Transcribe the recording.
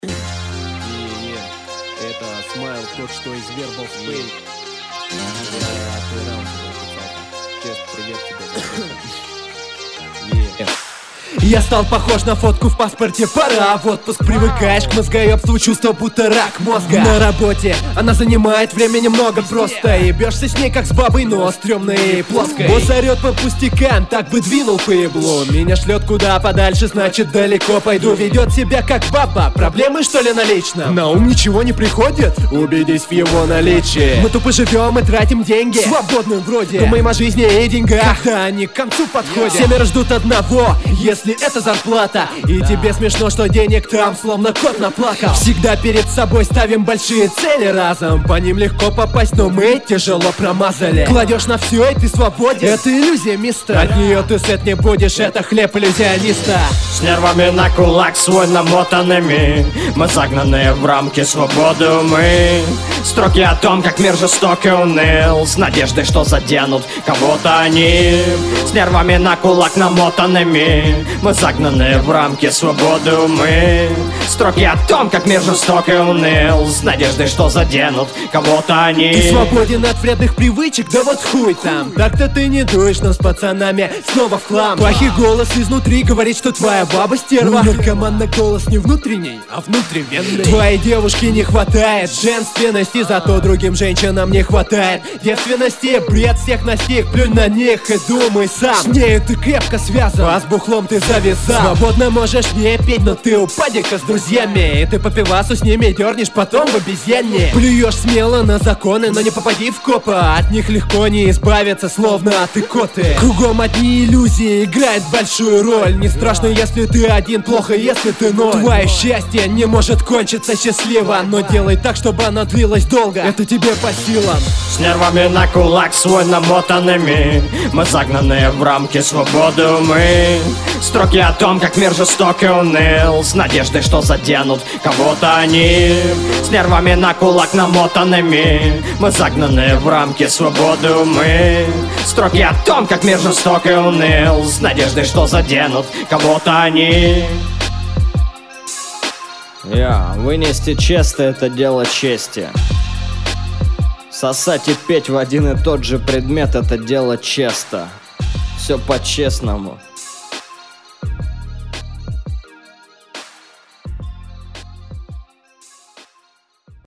Не-не, это Смайл, тот, что из Verbal Spade. Ты раунд записал. Чест, привет тебе. Я стал похож на фотку в паспорте, пора в отпуск. Привыкаешь к мозгоебству, чувство будто рак мозга. На работе она занимает времени много просто. И бьешься с ней как с бабой, но стрёмной и плоской. Босс орёт по пустякам, так бы двинул по еблу. Меня шлет куда подальше, значит далеко пойду. Ведет себя как баба, проблемы что ли налично? На ум ничего не приходит? Убедись в его наличии. Мы тупо живем и тратим деньги, свободным вроде. Думаем о жизни и деньгах, когда они к концу подходят. Семеро ждут одного, если это зарплата. И тебе смешно, что денег там словно кот наплакал. Всегда перед собой ставим большие цели разом. По ним легко попасть, но мы тяжело промазали. Кладешь на все и ты свободен. Это иллюзия, мистер. От нее ты сыт не будешь, это хлеб иллюзиониста. С нервами на кулак свой намотанными, мы загнанные в рамки свободы мы. Строки о том, как мир жесток и уныл, с надеждой, что заденут кого-то они. С нервами на кулак намотанными, мы загнанные в рамки свободы мы. Строки о том, как мир жесток и уныл, с надеждой, что заденут кого-то они. Ты свободен от вредных привычек, да вот хуй там. Так-то ты не дуешь, но с пацанами снова в хлам. Плохий голос изнутри говорит, что твоя баба стерва. Наркоманный голос не внутренний, а внутривенный. Твоей девушке не хватает женственности, зато другим женщинам не хватает девственности. Бред всех настиг, плюнь на них и думай сам. С нею ты крепко связан, а с бухлом ты завязал. Свободно можешь не пить, но ты упади-ка с друзьями. И ты по пивасу с ними дернешь, потом в обезьяне. Плюешь смело на законы, но не попади в копы. От них легко не избавиться, словно от икоты. Кругом одни иллюзии играют большую роль. Не страшно, если ты один, плохо, если ты ноль. Твое счастье не может кончиться счастливо, но делай так, чтобы оно длилось долго. Это тебе по силам. С нервами на кулак свой намотанными, мы загнанные в рамки свободы мы. Строки о том, как мир жесток и уныл, с надеждой, что заденут кого-то они. С нервами на кулак намотанными, мы загнанные в рамки свободы мы. Строки о том, как мир жесток и уныл, с надеждой, что заденут кого-то они. Вынести честно — это дело чести. Сосать и петь в один и тот же предмет — это дело честно. Все по-честному.